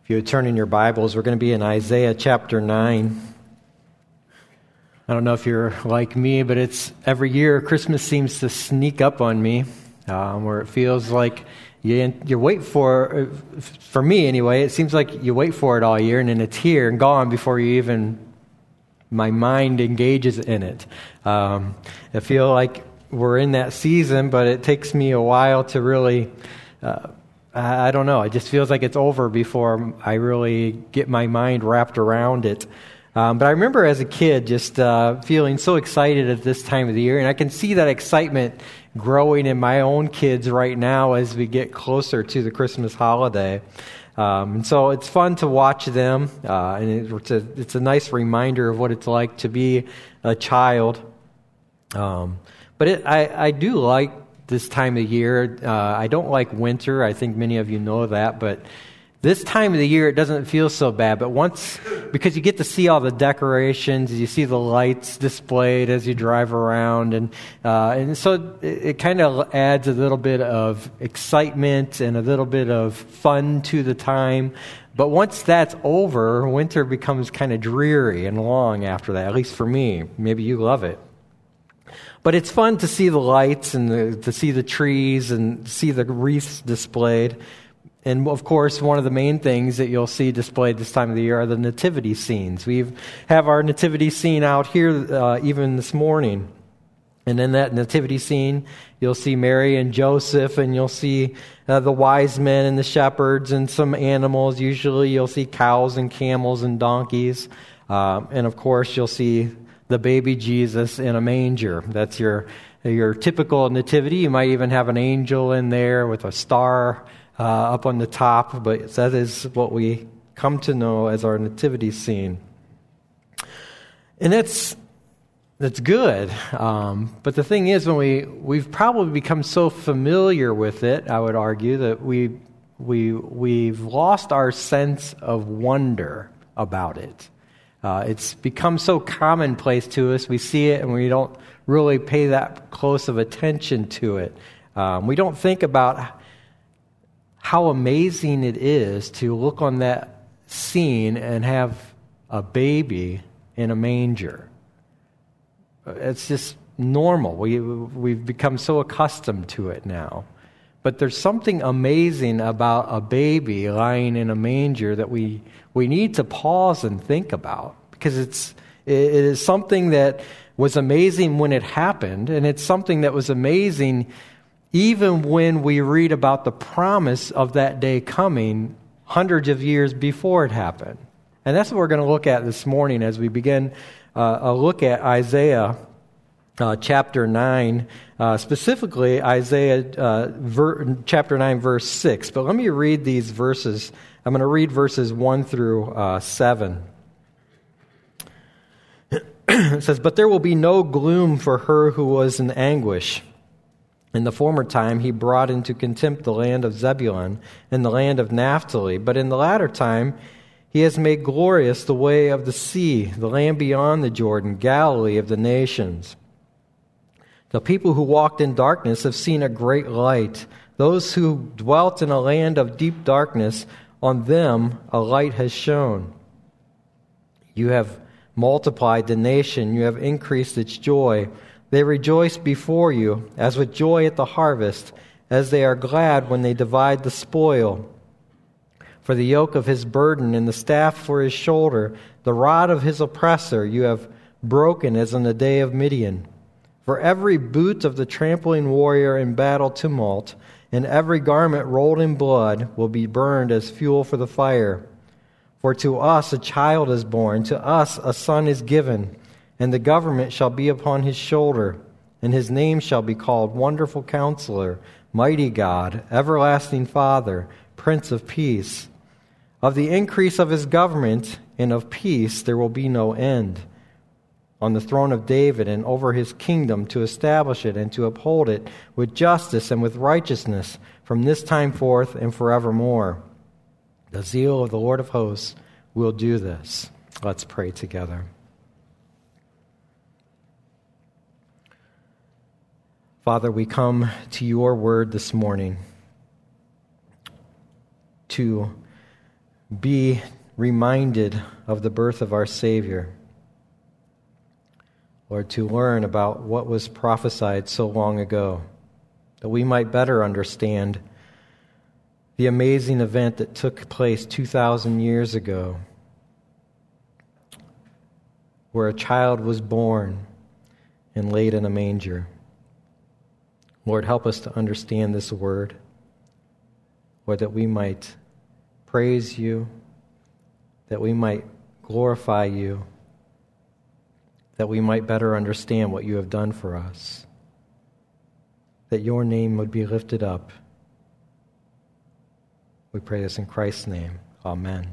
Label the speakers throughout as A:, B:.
A: If you would turn in your Bibles, we're going to be in Isaiah chapter 9. I don't know if you're like me, but it's every year Christmas seems to sneak up on me, where it feels like you wait for me anyway, it seems like you wait for it all year, and then it's here and gone before my mind engages in it. I feel like we're in that season, but it takes me a while to really... I don't know. It just feels like it's over before I really get my mind wrapped around it. But I remember as a kid just feeling so excited at this time of the year, and I can see that excitement growing in my own kids right now as we get closer to the Christmas holiday. And so it's fun to watch them, and it's a nice reminder of what it's like to be a child. But I do like this time of year. I don't like winter. I think many of you know that, but this time of the year, it doesn't feel so bad. But because you get to see all the decorations, you see the lights displayed as you drive around, and so it kind of adds a little bit of excitement and a little bit of fun to the time. But once that's over, winter becomes kind of dreary and long after that, at least for me. Maybe you love it. But it's fun to see the lights and to see the trees and see the wreaths displayed. And, of course, one of the main things that you'll see displayed this time of the year are the nativity scenes. We have our nativity scene out here even this morning. And in that nativity scene, you'll see Mary and Joseph, and you'll see the wise men and the shepherds and some animals. Usually you'll see cows and camels and donkeys. And, of course, you'll see the baby Jesus in a manger. That's your typical nativity. You might even have an angel in there with a star up on the top, but that is what we come to know as our nativity scene. And that's good. But the thing is, when we've probably become so familiar with it, I would argue, that we've lost our sense of wonder about it. It's become so commonplace to us. We see it and we don't really pay that close of attention to it. We don't think about how amazing it is to look on that scene and have a baby in a manger. It's just normal. We've become so accustomed to it now. But there's something amazing about a baby lying in a manger that we need to pause and think about, because it is something that was amazing when it happened, and it's something that was amazing even when we read about the promise of that day coming hundreds of years before it happened. And that's what we're going to look at this morning as we begin a look at Isaiah chapter 9, specifically Isaiah chapter 9, verse 6. But let me read these verses. I'm going to read verses 1 through 7. It says, "But there will be no gloom for her who was in anguish. In the former time he brought into contempt the land of Zebulun and the land of Naphtali. But in the latter time he has made glorious the way of the sea, the land beyond the Jordan, Galilee of the nations. The people who walked in darkness have seen a great light. Those who dwelt in a land of deep darkness, on them a light has shone. You have multiplied the nation, you have increased its joy. They rejoice before you, as with joy at the harvest, as they are glad when they divide the spoil. For the yoke of his burden and the staff for his shoulder, the rod of his oppressor, you have broken as on the day of Midian. For every boot of the trampling warrior in battle tumult, and every garment rolled in blood will be burned as fuel for the fire. For to us a child is born, to us a son is given, and the government shall be upon his shoulder, and his name shall be called Wonderful Counselor, Mighty God, Everlasting Father, Prince of Peace. Of the increase of his government and of peace there will be no end. On the throne of David and over his kingdom, to establish it and to uphold it with justice and with righteousness from this time forth and forevermore. The zeal of the Lord of hosts will do this." Let's pray together. Father, we come to your word this morning to be reminded of the birth of our Savior. Lord, to learn about what was prophesied so long ago, that we might better understand the amazing event that took place 2,000 years ago, where a child was born and laid in a manger. Lord, help us to understand this word, Lord, that we might praise you, that we might glorify you, that we might better understand what you have done for us, that your name would be lifted up. We pray this in Christ's name. Amen.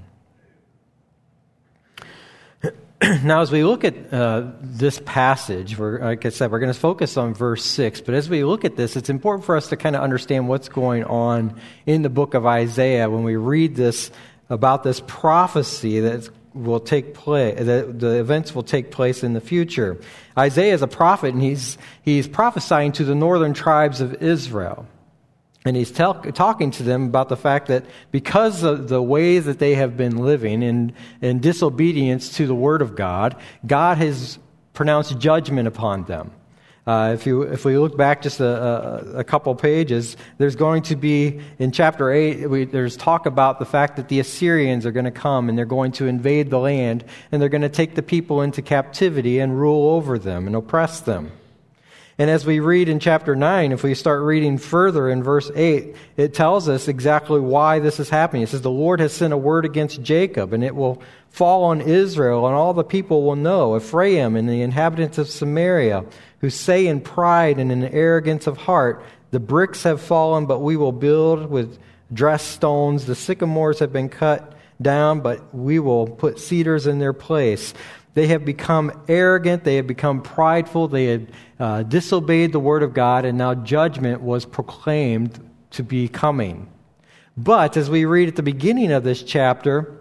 A: Now, as we look at this passage, like I said, we're going to focus on verse 6. But as we look at this, it's important for us to kind of understand what's going on in the book of Isaiah when we read this about this prophecy that will take place, that the events will take place in the future. Isaiah is a prophet, and he's prophesying to the northern tribes of Israel. And he's talking to them about the fact that because of the way that they have been living in disobedience to the Word of God, God has pronounced judgment upon them. If we look back just a couple pages, there's going to be, in chapter 8, there's talk about the fact that the Assyrians are going to come and they're going to invade the land and they're going to take the people into captivity and rule over them and oppress them. And as we read in chapter 9, if we start reading further in verse 8, it tells us exactly why this is happening. It says, the Lord has sent a word against Jacob, and it will fall on Israel, and all the people will know, Ephraim and the inhabitants of Samaria, who say in pride and in arrogance of heart, the bricks have fallen, but we will build with dressed stones. The sycamores have been cut down, but we will put cedars in their place. They have become arrogant, they have become prideful, they had disobeyed the word of God, and now judgment was proclaimed to be coming. But as we read at the beginning of this chapter,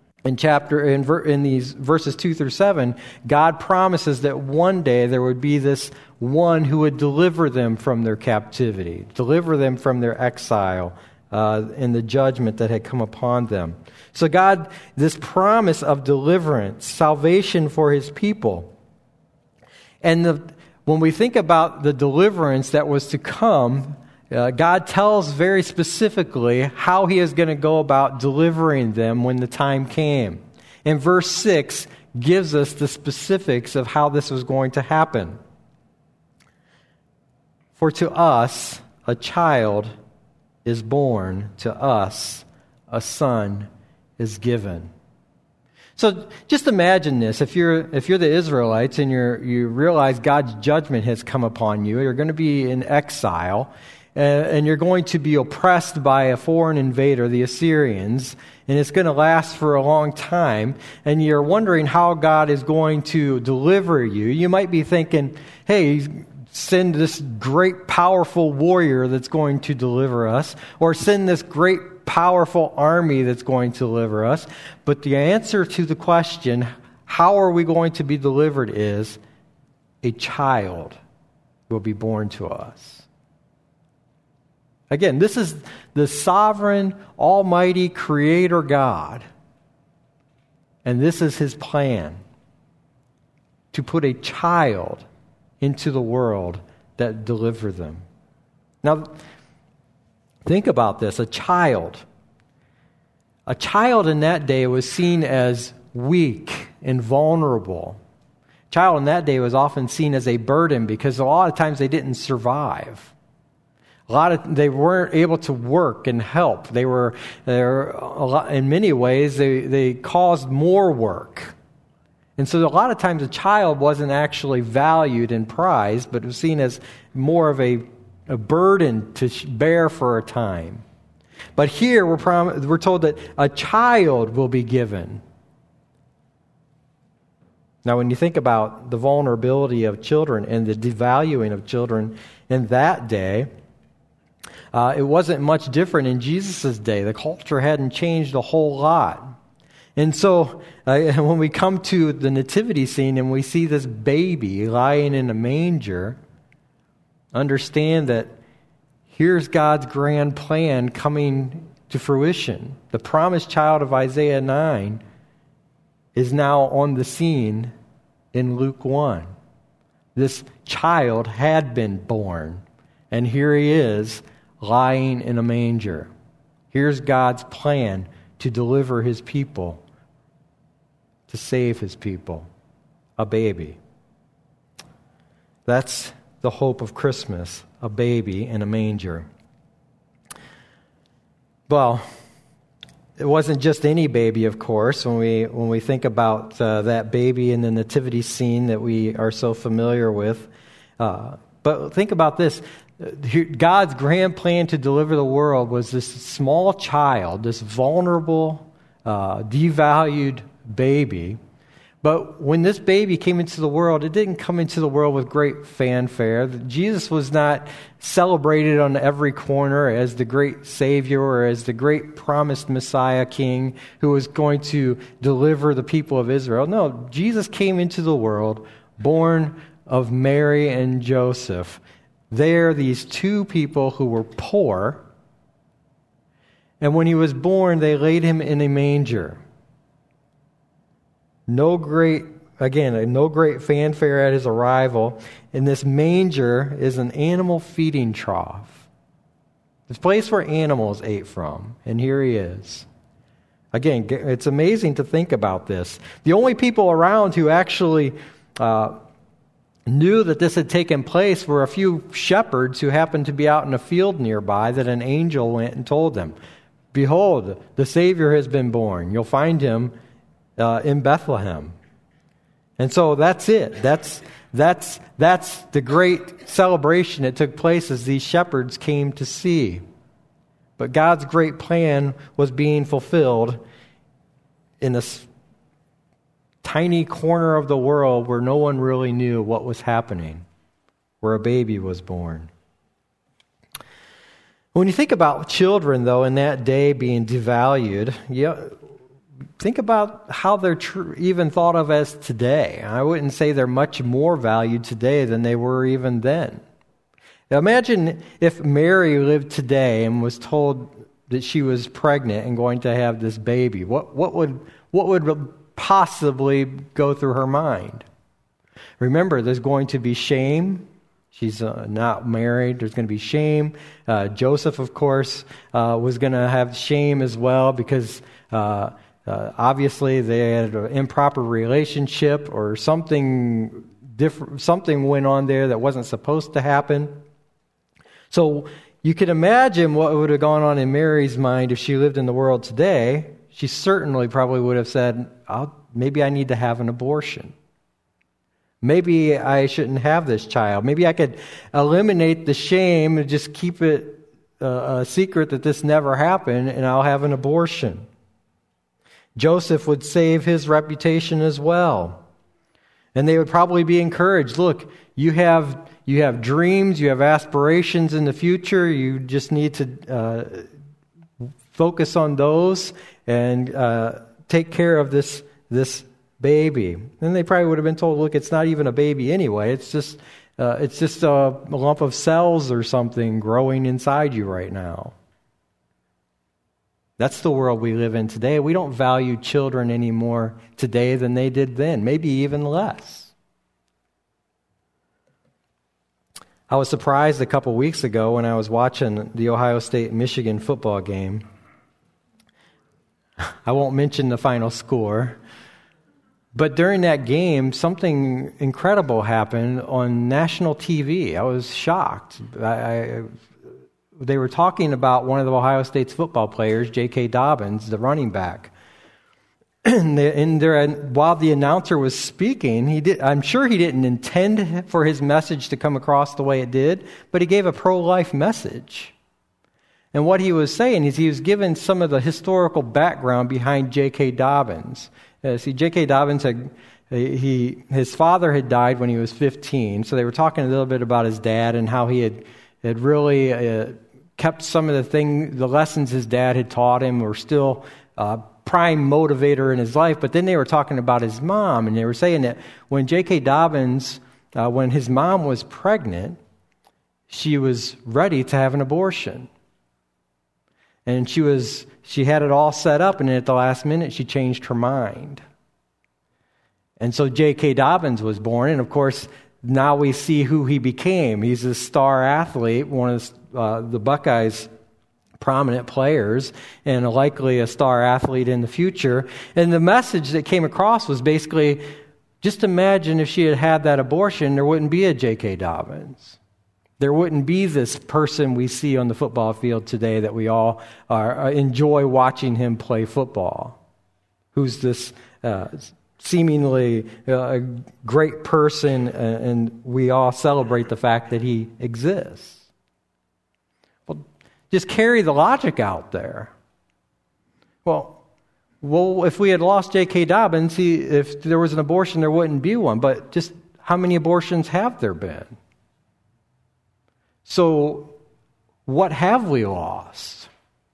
A: in these verses 2 through 7, God promises that one day there would be this one who would deliver them from their captivity, deliver them from their exile, and the judgment that had come upon them. So God, this promise of deliverance, salvation for His people. And when we think about the deliverance that was to come, God tells very specifically how He is going to go about delivering them when the time came. And verse 6 gives us the specifics of how this was going to happen. For to us a child is born, to us a son is given. So just imagine this. If you're the Israelites and you realize God's judgment has come upon you, you're going to be in exile, and you're going to be oppressed by a foreign invader, the Assyrians, and it's going to last for a long time, and you're wondering how God is going to deliver you. You might be thinking, hey, send this great, powerful warrior that's going to deliver us, or send this great, powerful army that's going to deliver us. But the answer to the question, how are we going to be delivered, is a child will be born to us. Again, this is the sovereign, almighty creator God. And this is His plan, to put a child into the world that deliver them. Now, think about this. A child in that day was seen as weak and vulnerable. A child in that day was often seen as a burden because a lot of times they didn't survive. They weren't able to work and help. In many ways, they caused more work. And so a lot of times a child wasn't actually valued and prized, but was seen as more of a burden to bear for a time. But here we're told that a child will be given. Now, when you think about the vulnerability of children and the devaluing of children in that day, it wasn't much different in Jesus' day. The culture hadn't changed a whole lot. And so when we come to the nativity scene and we see this baby lying in a manger, understand that here's God's grand plan coming to fruition. The promised child of Isaiah 9 is now on the scene in Luke 1. This child had been born, and here he is lying in a manger. Here's God's plan to deliver his people, to save his people, a baby. That's the hope of Christmas, a baby in a manger. Well, it wasn't just any baby, of course, when we think about that baby in the nativity scene that we are so familiar with. But think about this. God's grand plan to deliver the world was this small child, this vulnerable, devalued baby. But when this baby came into the world, it didn't come into the world with great fanfare. Jesus was not celebrated on every corner as the great Savior or as the great promised Messiah King who was going to deliver the people of Israel. No, Jesus came into the world born of Mary and Joseph. They're these two people who were poor. And when he was born, they laid him in a manger. No great fanfare at his arrival. And this manger is an animal feeding trough. This place where animals ate from. And here he is. Again, it's amazing to think about this. The only people around who actually knew that this had taken place were a few shepherds who happened to be out in a field nearby that an angel went and told them, "Behold, the Savior has been born. You'll find him in Bethlehem." And so that's it. That's the great celebration that took place as these shepherds came to see. But God's great plan was being fulfilled in this tiny corner of the world where no one really knew what was happening, where a baby was born. When you think about children, though, in that day being devalued, think about how they're even thought of as today. I wouldn't say they're much more valued today than they were even then. Now imagine if Mary lived today and was told that she was pregnant and going to have this baby. What would possibly go through her mind? Remember, there's going to be shame. She's not married. There's going to be shame. Joseph, of course, was going to have shame as well because obviously they had an improper relationship or something different. Something went on there that wasn't supposed to happen. So you can imagine what would have gone on in Mary's mind if she lived in the world today. She certainly probably would have said, maybe I need to have an abortion. Maybe I shouldn't have this child. Maybe I could eliminate the shame and just keep it a secret that this never happened, and I'll have an abortion. Joseph would save his reputation as well. And they would probably be encouraged. Look, you have dreams, you have aspirations in the future. You just need to focus on those and take care of this baby. And they probably would have been told, look, it's not even a baby anyway. It's just a lump of cells or something growing inside you right now. That's the world we live in today. We don't value children any more today than they did then, maybe even less. I was surprised a couple weeks ago when I was watching the Ohio State-Michigan football game. I won't mention the final score, but during that game, something incredible happened on national TV. I was shocked. They were talking about one of the Ohio State's football players, J.K. Dobbins, the running back. While the announcer was speaking, I'm sure he didn't intend for his message to come across the way it did, but he gave a pro-life message. And what he was saying is he was giving some of the historical background behind J.K. Dobbins. J.K. Dobbins his father had died when he was 15, so they were talking a little bit about his dad and how he had really kept some of the lessons his dad had taught him were still prime motivator in his life. But then they were talking about his mom, and they were saying that when J.K. Dobbins, when his mom was pregnant, she was ready to have an abortion. And she had it all set up, and at the last minute she changed her mind. And so J.K. Dobbins was born, and of course, now we see who he became. He's a star athlete, one of the Buckeyes' prominent players, and likely a star athlete in the future. And the message that came across was basically, just imagine if she had had that abortion, there wouldn't be a J.K. Dobbins. There wouldn't be this person we see on the football field today that we all enjoy watching him play football, who's this seemingly great person, and we all celebrate the fact that he exists. Well, just carry the logic out there. Well, if we had lost J.K. Dobbins, if there was an abortion, there wouldn't be one. But just how many abortions have there been? So, what have we lost?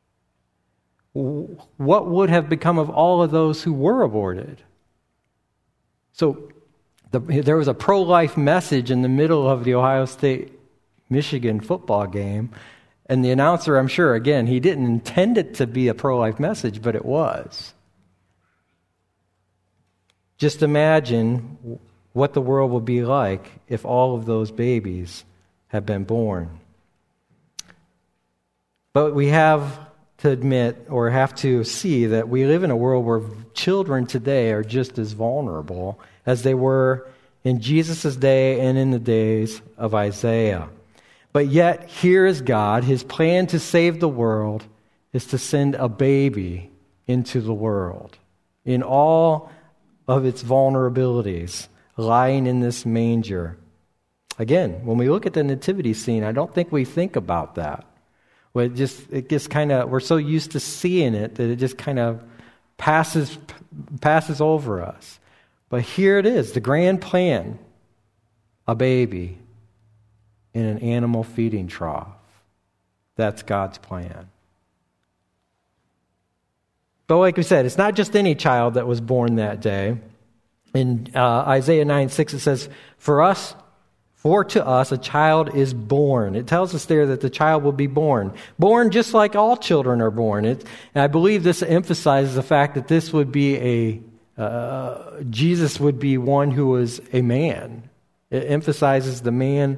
A: What would have become of all of those who were aborted? So, there was a pro-life message in the middle of the Ohio State-Michigan football game, and the announcer, I'm sure, again, he didn't intend it to be a pro-life message, but it was. Just imagine what the world would be like if all of those babies have been born. But we have to admit, or have to see, that we live in a world where children today are just as vulnerable as they were in Jesus' day and in the days of Isaiah. But yet, here is God. His plan to save the world is to send a baby into the world in all of its vulnerabilities, lying in this manger. Again, when we look at the nativity scene, I don't think we think about that. Well, it just kind of, we're so used to seeing it that it just kind of passes over us. But here it is, the grand plan: a baby in an animal feeding trough. That's God's plan. But like we said, it's not just any child that was born that day. In Isaiah 9:6, it says, For to us a child is born. It tells us there that the child will be born. Born just like all children are born. And I believe this emphasizes the fact that this would be Jesus would be one who was a man. It emphasizes the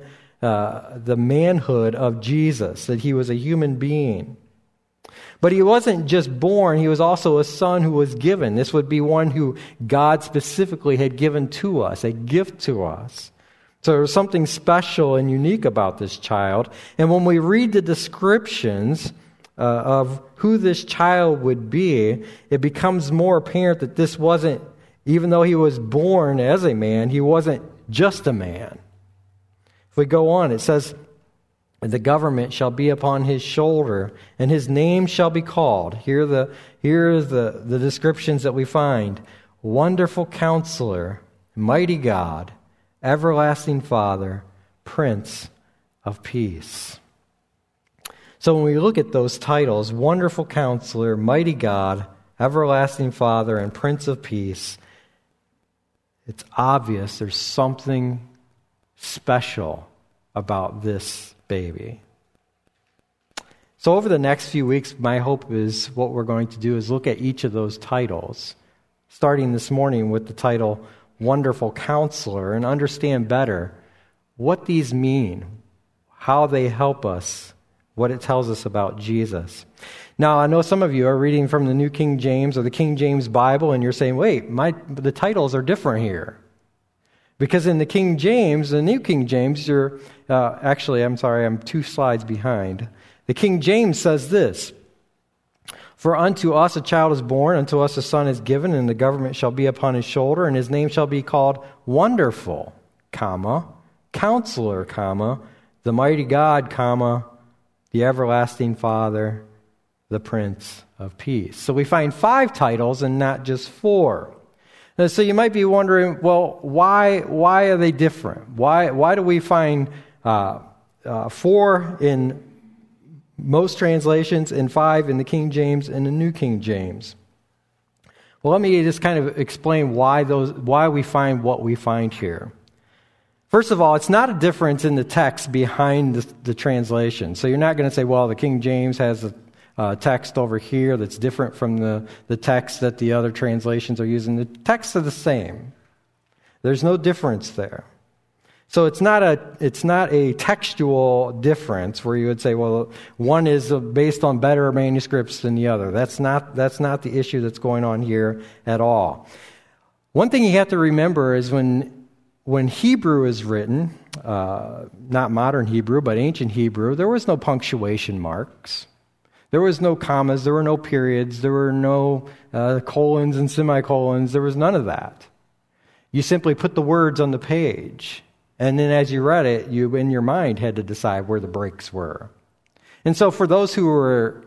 A: manhood of Jesus, that he was a human being. But he wasn't just born, he was also a son who was given. This would be one who God specifically had given to us, a gift to us. So there was something special and unique about this child. And when we read the descriptions of who this child would be, it becomes more apparent that this wasn't, even though he was born as a man, he wasn't just a man. If we go on, it says, the government shall be upon his shoulder, and his name shall be called. Here are the descriptions that we find. Wonderful Counselor, Mighty God, Everlasting Father, Prince of Peace. So when we look at those titles, Wonderful Counselor, Mighty God, Everlasting Father, and Prince of Peace, it's obvious there's something special about this baby. So over the next few weeks, my hope is what we're going to do is look at each of those titles, starting this morning with the title Wonderful Counselor, and understand better what these mean, how they help us, what it tells us about Jesus. Now, I know some of you are reading from the New King James or the King James Bible, and you're saying, wait, the titles are different here. Because in the King James, the New King James, I'm 2 slides behind. The King James says this, For unto us a child is born, unto us a son is given, and the government shall be upon his shoulder, and his name shall be called Wonderful, Counselor, the Mighty God, the Everlasting Father, the Prince of Peace. So we find 5 titles and not just 4. Now, so you might be wondering, well, why are they different? Why do we find 4 in most translations and 5 in the King James and the New King James? Well, let me just kind of explain why we find what we find here. First of all, it's not a difference in the text behind the translation. So you're not going to say, well, the King James has text over here that's different from the text that the other translations are using. The texts are the same. There's no difference there. So it's not a textual difference where you would say, well, one is based on better manuscripts than the other. That's not the issue that's going on here at all. One thing you have to remember is when Hebrew is written, not modern Hebrew, but ancient Hebrew, there was no punctuation marks. There was no commas, there were no periods, there were no colons and semicolons, there was none of that. You simply put the words on the page. And then as you read it, you, in your mind, had to decide where the breaks were. And so for those who were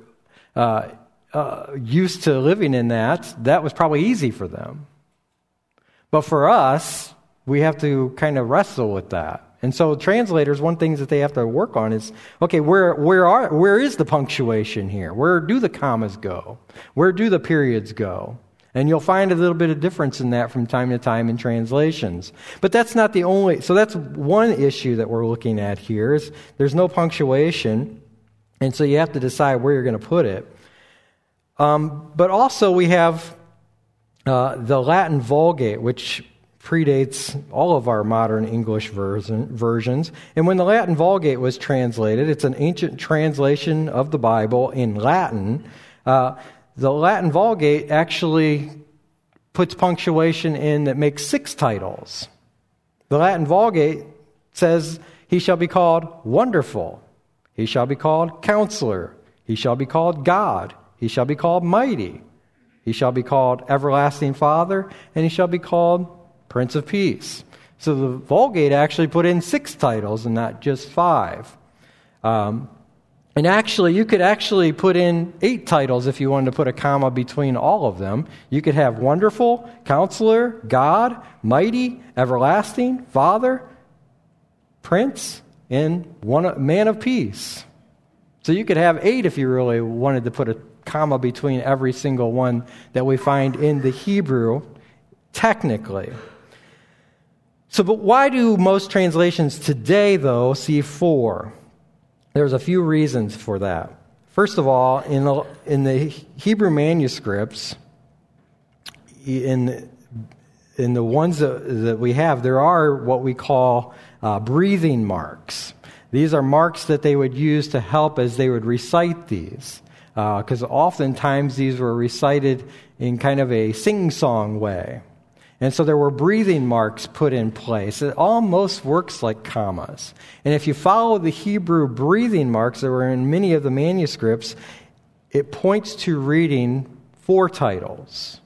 A: used to living in that was probably easy for them. But for us, we have to kind of wrestle with that. And so translators, one thing that they have to work on is, okay, where is the punctuation here? Where do the commas go? Where do the periods go? And you'll find a little bit of difference in that from time to time in translations. But that's not the only... So that's one issue that we're looking at here, is there's no punctuation, and so you have to decide where you're going to put it. But also we have the Latin Vulgate, which predates all of our modern English versions. And when the Latin Vulgate was translated, it's an ancient translation of the Bible in Latin. The Latin Vulgate actually puts punctuation in that makes 6 titles. The Latin Vulgate says, he shall be called Wonderful. He shall be called Counselor. He shall be called God. He shall be called Mighty. He shall be called Everlasting Father. And he shall be called Prince of Peace. So the Vulgate actually put in 6 titles and not just 5. And actually, you could actually put in 8 titles if you wanted to put a comma between all of them. You could have Wonderful, Counselor, God, Mighty, Everlasting, Father, Prince, and Man of Peace. So you could have 8 if you really wanted to put a comma between every single one that we find in the Hebrew, technically. So, but why do most translations today, though, see 4? There's a few reasons for that. First of all, in the Hebrew manuscripts, in the ones that we have, there are what we call breathing marks. These are marks that they would use to help as they would recite these, because oftentimes these were recited in kind of a sing-song way. And so there were breathing marks put in place. It almost works like commas. And if you follow the Hebrew breathing marks that were in many of the manuscripts, it points to reading 4 titles.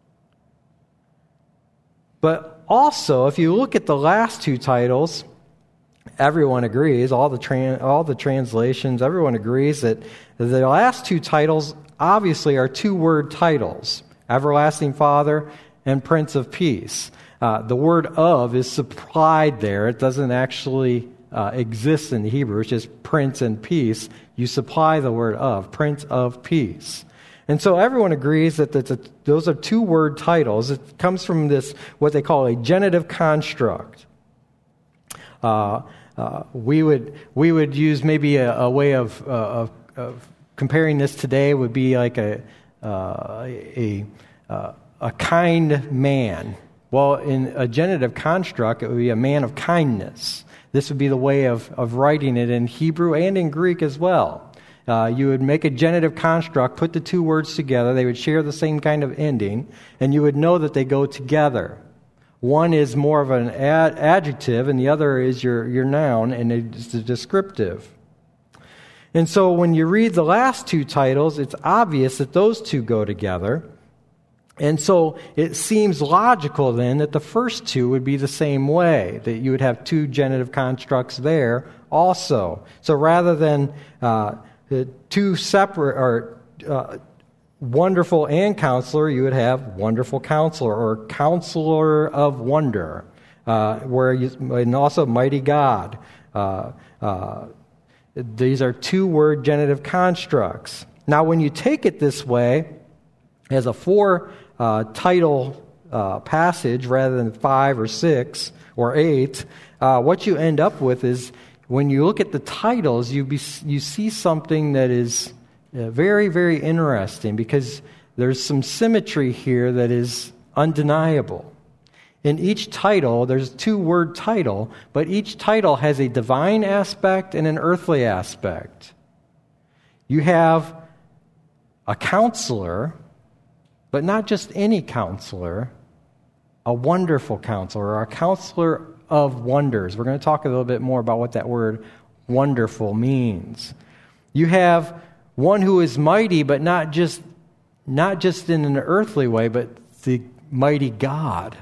A: But also, if you look at the last 2 titles, everyone agrees, all the translations, everyone agrees that the last 2 titles obviously are 2-word titles, Everlasting Father and Prince of Peace. The word of is supplied there. It doesn't actually exist in the Hebrew. It's just Prince and Peace. You supply the word of, Prince of Peace. And so everyone agrees that those are 2-word titles. It comes from this, what they call a genitive construct. We would use maybe a way of comparing this today would be like a kind man. Well, in a genitive construct, it would be a man of kindness. This would be the way of writing it in Hebrew and in Greek as well. You would make a genitive construct, put the 2 words together. They would share the same kind of ending, and you would know that they go together. One is more of an adjective, and the other is your noun, and it's a descriptive. And so when you read the last 2 titles, it's obvious that those 2 go together. And so it seems logical then that the first 2 would be the same way, that you would have 2 genitive constructs there also. So rather than 2 separate, or Wonderful and Counselor, you would have Wonderful Counselor or Counselor of Wonder, and also Mighty God. These are 2-word genitive constructs. Now, when you take it this way, as a 4-title passage rather than 5 or 6 or 8, what you end up with is when you look at the titles, you see something that is Very, very interesting because there's some symmetry here that is undeniable. In each title, there's a two-word title, but each title has a divine aspect and an earthly aspect. You have a counselor, but not just any counselor, a wonderful counselor, or a counselor of wonders. We're going to talk a little bit more about what that word wonderful means. You have one who is mighty, but not just in an earthly way, but the mighty God.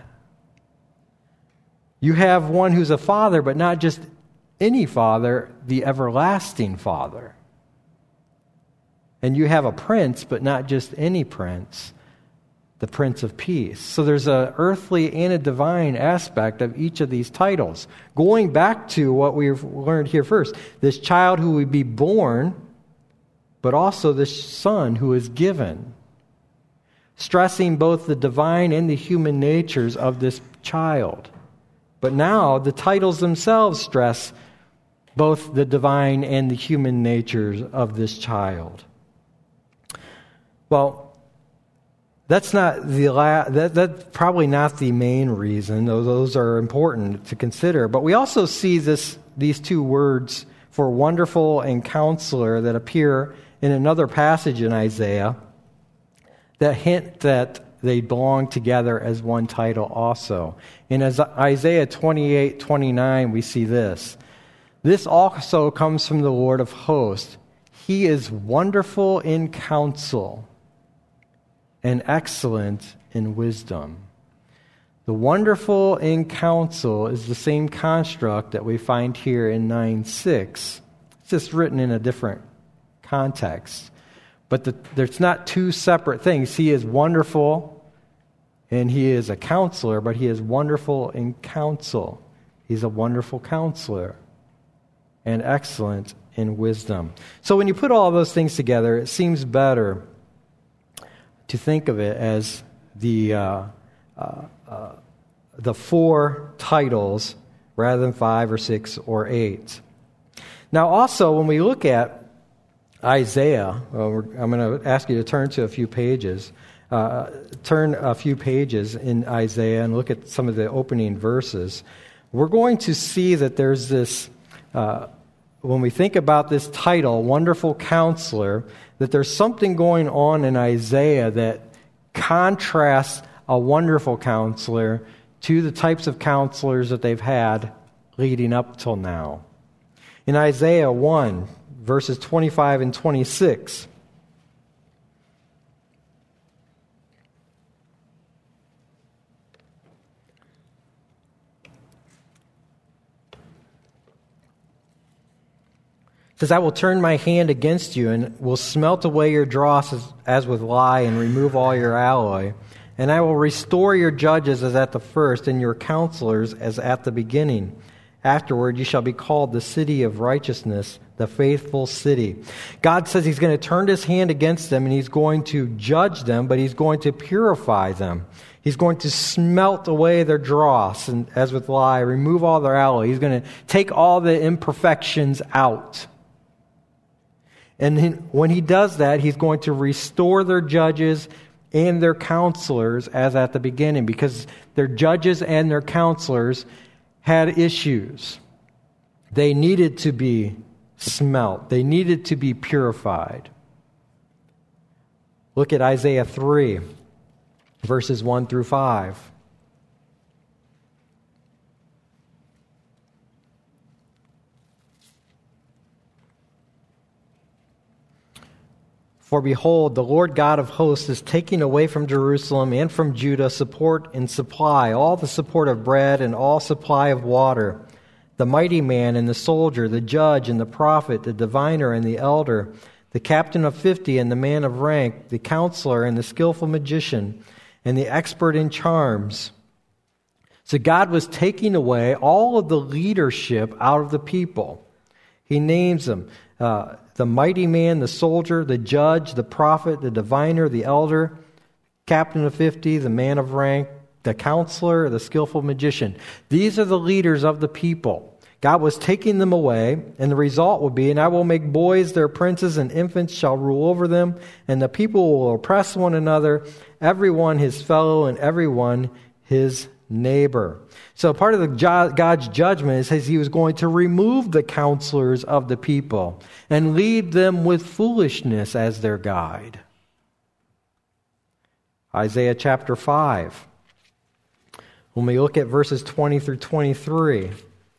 A: You have one who's a father, but not just any father, the everlasting Father. And you have a prince, but not just any prince, the Prince of Peace. So there's an earthly and a divine aspect of each of these titles. Going back to what we've learned here first, this child who would be born, but also this son who is given, stressing both the divine and the human natures of this child. But now the titles themselves stress both the divine and the human natures of this child. Well, that's not that's probably not the main reason, though those are important to consider. But we also see these two words for wonderful and counselor that appear in another passage in Isaiah that hint that they belong together as one title also. In Isaiah 28:29, we see this. This also comes from the Lord of hosts. He is wonderful in counsel and excellent in wisdom. The wonderful in counsel is the same construct that we find here in 9:6. It's just written in a different context. But there's not two separate things. He is wonderful and he is a counselor, but he is wonderful in counsel. He's a wonderful counselor and excellent in wisdom. So when you put all those things together, it seems better to think of it as the four titles rather than 5 or 6 or 8. Now also, when we look at Isaiah, I'm going to ask you to turn to a few pages. Turn a few pages in Isaiah and look at some of the opening verses. We're going to see that there's this, when we think about this title, Wonderful Counselor, that there's something going on in Isaiah that contrasts a wonderful counselor to the types of counselors that they've had leading up till now. In Isaiah 1, verses 25 and 26. It says, I will turn my hand against you and will smelt away your dross as with lye and remove all your alloy. And I will restore your judges as at the first and your counselors as at the beginning. Afterward, you shall be called the city of righteousness, the faithful city. God says he's going to turn his hand against them and he's going to judge them, but he's going to purify them. He's going to smelt away their dross and as with lye, remove all their alloy. He's going to take all the imperfections out. And when he does that, he's going to restore their judges and their counselors as at the beginning, because their judges and their counselors had issues. They needed to be smelt. They needed to be purified. Look at Isaiah 3, verses 1 through 5. For behold, the Lord God of hosts is taking away from Jerusalem and from Judah support and supply, all the support of bread and all supply of water, the mighty man and the soldier, the judge and the prophet, the diviner and the elder, the captain of 50 and the man of rank, the counselor and the skillful magician, and the expert in charms. So God was taking away all of the leadership out of the people. He names them. The mighty man, the soldier, the judge, the prophet, the diviner, the elder, captain of 50, the man of rank, the counselor, the skillful magician. These are the leaders of the people. God was taking them away, and the result would be, and I will make boys their princes, and infants shall rule over them, and the people will oppress one another, everyone his fellow, and everyone his neighbor. So part of God's judgment is he was going to remove the counselors of the people and lead them with foolishness as their guide. Isaiah chapter 5. When we look at verses 20 through 23.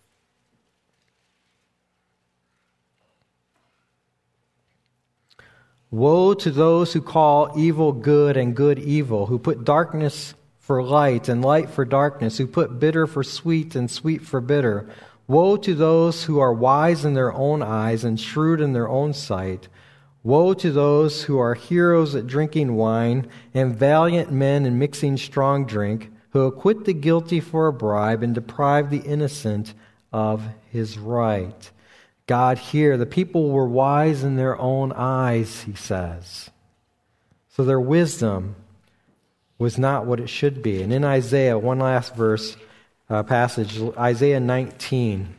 A: Woe to those who call evil good and good evil, who put darkness for light and light for darkness, who put bitter for sweet and sweet for bitter. Woe to those who are wise in their own eyes and shrewd in their own sight. Woe to those who are heroes at drinking wine and valiant men in mixing strong drink, who acquit the guilty for a bribe and deprive the innocent of his right. God here, the people were wise in their own eyes, he says. So their wisdom was not what it should be. And in Isaiah, one last passage, Isaiah 19,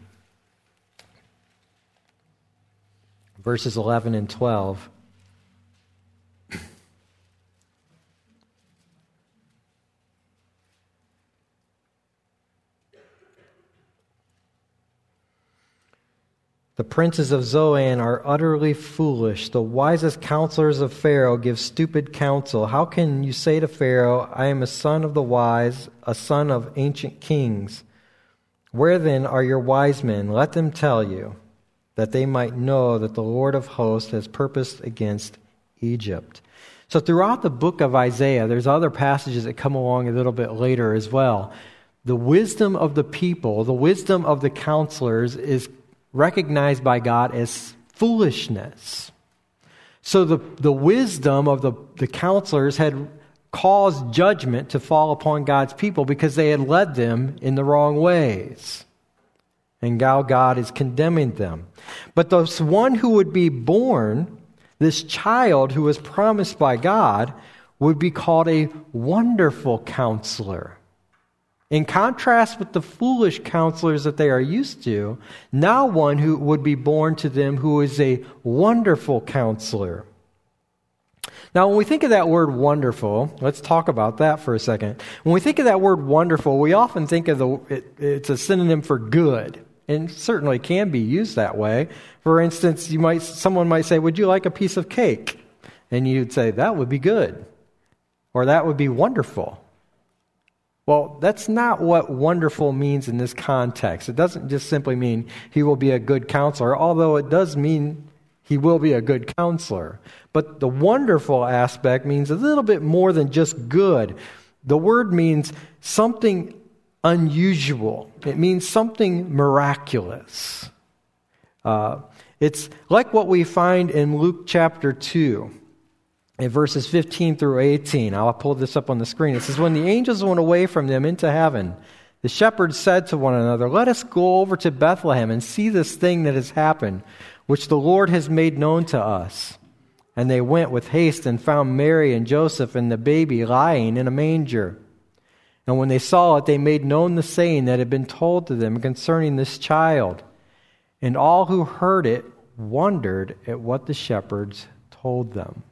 A: verses 11 and 12. The princes of Zoan are utterly foolish. The wisest counselors of Pharaoh give stupid counsel. How can you say to Pharaoh, I am a son of the wise, a son of ancient kings? Where then are your wise men? Let them tell you, that they might know that the Lord of hosts has purposed against Egypt. So throughout the book of Isaiah, there's other passages that come along a little bit later as well. The wisdom of the people, the wisdom of the counselors is recognized by God as foolishness. So the wisdom of the counselors had caused judgment to fall upon God's people because they had led them in the wrong ways. And now God is condemning them. But this one who would be born, this child who was promised by God, would be called a wonderful counselor. In contrast with the foolish counselors that they are used to, now one who would be born to them who is a wonderful counselor. Now, when we think of that word wonderful, let's talk about that for a second. When we think of that word wonderful, we often think of it's a synonym for good, and certainly can be used that way. For instance, someone might say, would you like a piece of cake? And you'd say, that would be good, or that would be wonderful. Well, that's not what wonderful means in this context. It doesn't just simply mean he will be a good counselor, although it does mean he will be a good counselor. But the wonderful aspect means a little bit more than just good. The word means something unusual. It means something miraculous. It's like what we find in Luke chapter 2. In verses 15 through 18, I'll pull this up on the screen. It says, when the angels went away from them into heaven, the shepherds said to one another, let us go over to Bethlehem and see this thing that has happened, which the Lord has made known to us. And they went with haste and found Mary and Joseph and the baby lying in a manger. And when they saw it, they made known the saying that had been told to them concerning this child. And all who heard it wondered at what the shepherds told them.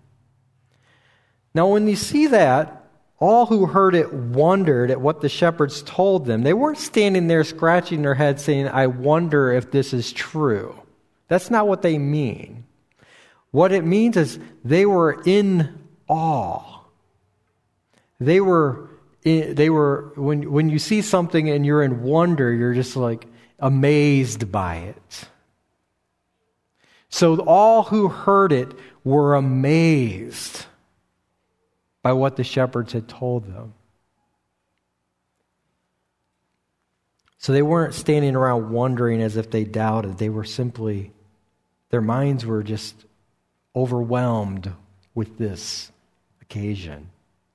A: Now, when you see that, all who heard it wondered at what the shepherds told them. They weren't standing there scratching their heads saying, I wonder if this is true. That's not what they mean. What it means is they were in awe. They were when you see something and you're in wonder, you're just like amazed by it. So all who heard it were amazed by what the shepherds had told them. So they weren't standing around wondering as if they doubted. They were simply, their minds were just overwhelmed with this occasion.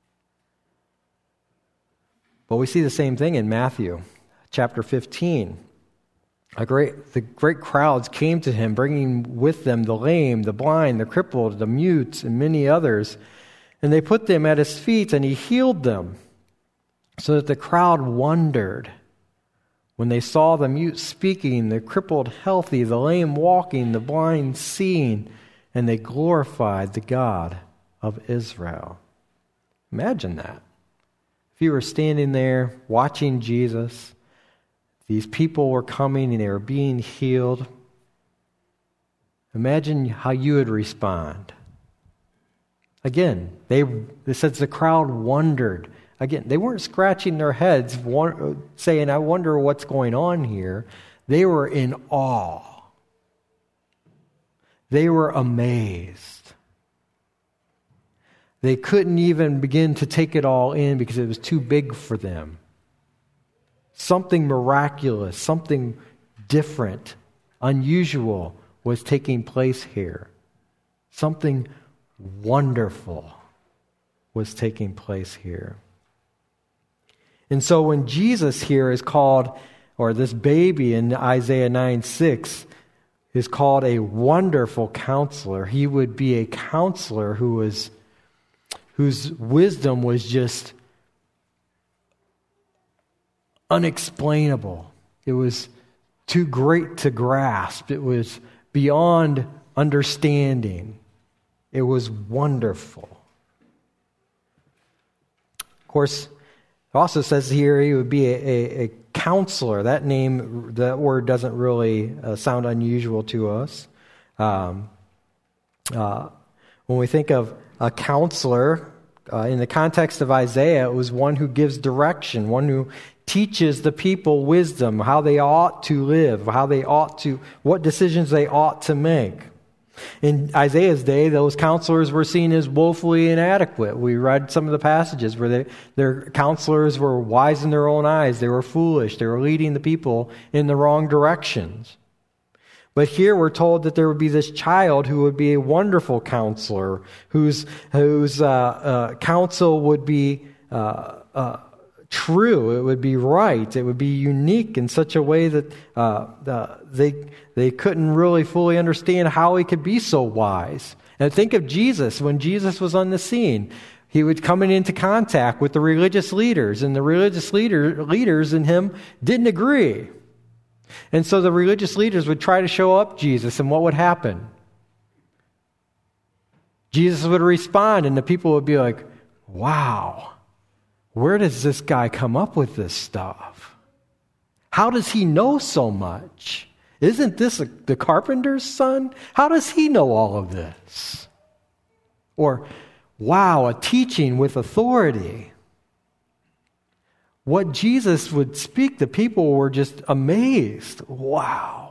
A: But we see the same thing in Matthew chapter 15. The great crowds came to him, bringing with them the lame, the blind, the crippled, the mute, and many others. And they put them at his feet, and he healed them, so that the crowd wondered When they saw the mute speaking, the crippled healthy, the lame walking, the blind seeing, and they glorified the God of Israel. Imagine that. If you were standing there watching Jesus, these people were coming and they were being healed. Imagine how you would respond. Again, it says the crowd wondered. Again, they weren't scratching their heads saying, I wonder what's going on here. They were in awe. They were amazed. They couldn't even begin to take it all in because it was too big for them. Something miraculous, something different, unusual was taking place here. Something wonderful was taking place here. And so when Jesus here is called, or this baby in Isaiah 9:6 is called a wonderful counselor, he would be a counselor whose wisdom was just unexplainable. It was too great to grasp. It was beyond understanding. It was wonderful. Of course, it also says here he would be a counselor. That word doesn't really sound unusual to us. When we think of a counselor, in the context of Isaiah, it was one who gives direction, one who teaches the people wisdom, how they ought to live, what decisions they ought to make. In Isaiah's day, those counselors were seen as woefully inadequate. We read some of the passages where their counselors were wise in their own eyes. They were foolish. They were leading the people in the wrong directions. But here we're told that there would be this child who would be a wonderful counselor, whose counsel would be true. It would be right. It would be unique in such a way that they couldn't really fully understand how he could be so wise. And think of Jesus. When Jesus was on the scene, he was coming into contact with the religious leaders, and the religious leaders and him didn't agree. And so the religious leaders would try to show up Jesus, and what would happen? Jesus would respond, and the people would be like, wow, where does this guy come up with this stuff? How does he know so much? Isn't this the carpenter's son? How does he know all of this? Or, wow, a teaching with authority. What Jesus would speak, the people were just amazed. Wow.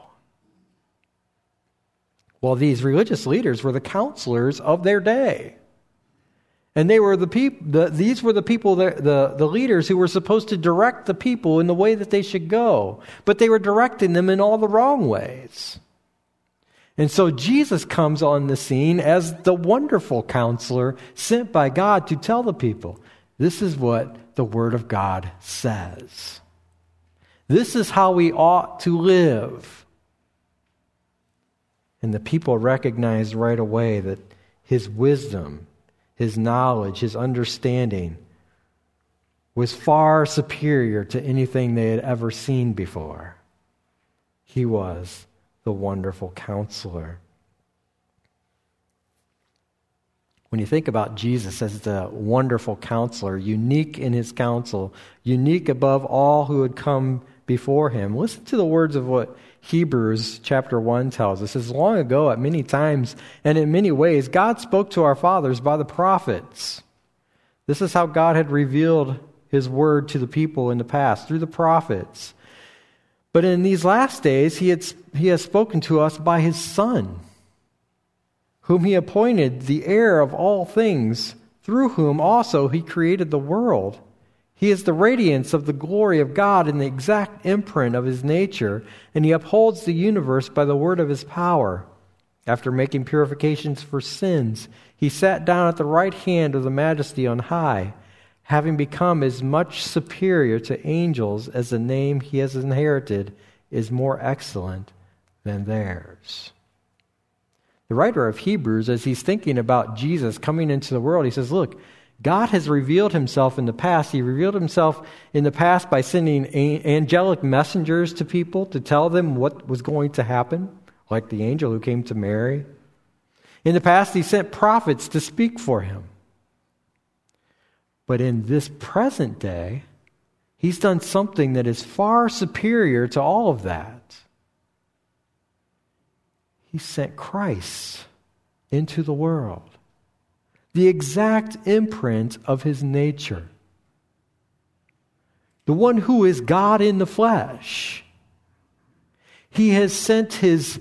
A: Well, these religious leaders were the counselors of their day. And they were these were the people, the leaders who were supposed to direct the people in the way that they should go. But they were directing them in all the wrong ways. And so Jesus comes on the scene as the wonderful counselor sent by God to tell the people, this is what the Word of God says. This is how we ought to live. And the people recognized right away that his wisdom, his knowledge, his understanding was far superior to anything they had ever seen before. He was the wonderful counselor. When you think about Jesus as the wonderful counselor, unique in his counsel, unique above all who had come before him, listen to the words of what Hebrews chapter 1 tells us. As long ago, at many times and in many ways, God spoke to our fathers by the prophets. This is how God had revealed his word to the people in the past, through the prophets. But in these last days, he has spoken to us by his Son, whom he appointed the heir of all things, through whom also he created the world. He is the radiance of the glory of God and the exact imprint of his nature, and he upholds the universe by the word of his power. After making purifications for sins, he sat down at the right hand of the Majesty on high, having become as much superior to angels as the name he has inherited is more excellent than theirs. The writer of Hebrews, as he's thinking about Jesus coming into the world, he says, look, God has revealed himself in the past. He revealed himself in the past by sending angelic messengers to people to tell them what was going to happen, like the angel who came to Mary. In the past, he sent prophets to speak for him. But in this present day, he's done something that is far superior to all of that. He sent Christ into the world, the exact imprint of his nature, the one who is God in the flesh. He has sent his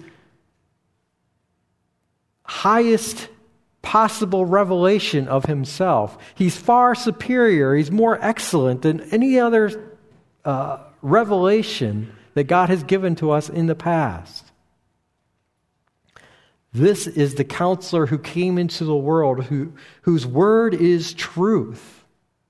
A: highest possible revelation of himself. He's far superior. He's more excellent than any other revelation that God has given to us in the past. This is the counselor who came into the world, whose word is truth.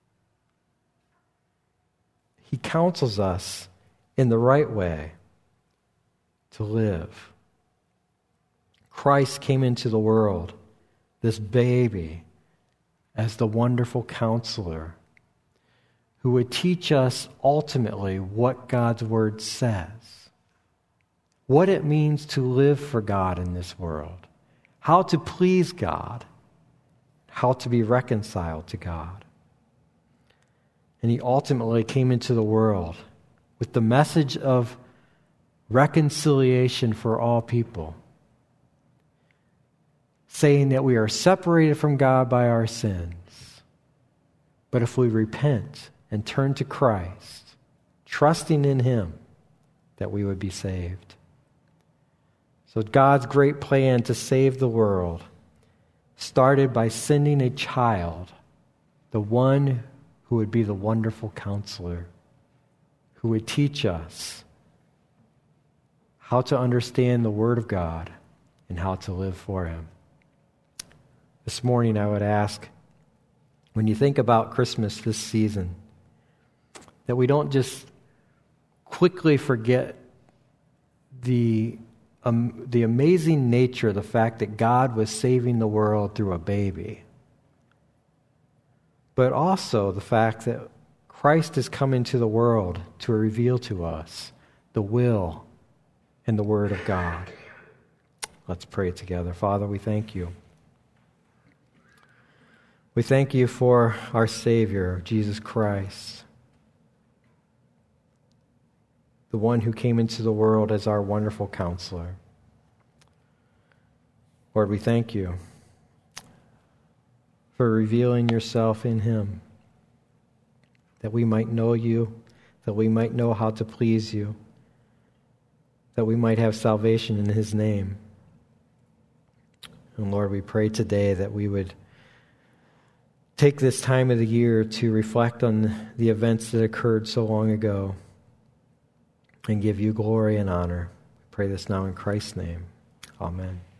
A: He counsels us in the right way to live. Christ came into the world, this baby, as the wonderful counselor who would teach us ultimately what God's word says, what it means to live for God in this world, how to please God, how to be reconciled to God. And he ultimately came into the world with the message of reconciliation for all people, saying that we are separated from God by our sins. But if we repent and turn to Christ, trusting in him, that we would be saved. So God's great plan to save the world started by sending a child, the one who would be the wonderful counselor, who would teach us how to understand the Word of God and how to live for him. This morning I would ask, when you think about Christmas this season, that we don't just quickly forget the amazing nature of the fact that God was saving the world through a baby, but also the fact that Christ has come into the world to reveal to us the will and the Word of God. Let's pray together. Father, we thank you. We thank you for our Savior, Jesus Christ, the one who came into the world as our wonderful counselor. Lord, we thank you for revealing yourself in him, that we might know you, that we might know how to please you, that we might have salvation in his name. And Lord, we pray today that we would take this time of the year to reflect on the events that occurred so long ago and give you glory and honor. We pray this now in Christ's name. Amen.